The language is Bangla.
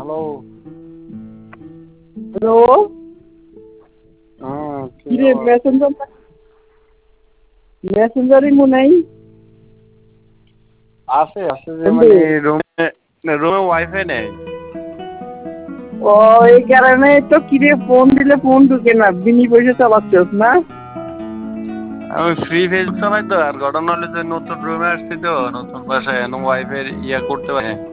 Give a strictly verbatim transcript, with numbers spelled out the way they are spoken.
হ্যালো হ্যালো হুম কি কিরে খবর? মেসেঞ্জার মেসেঞ্জারই মনে নাই আছে আছে যে বন্ধু মানে রুমে রুমে ওয়াইফাই নেই। ও এই কারণে তো কিরে ফোন দিলে ফোন ঢুকে না, বিনি পয়সা চালাচ্ছস না? আমি ফ্রি ফেসবুক চালাই তো, আর ঘটনা হলো যে নতুন রুমে আসছি তো, নতুন বাসায় এখন ওয়াইফাই ইয়া করতে পারে